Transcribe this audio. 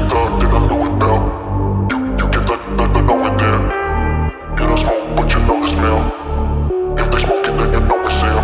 talk, then I know it bout. You get the know it there. You don't smoke, but you know the smell. If they smoke it, then you know it's sale.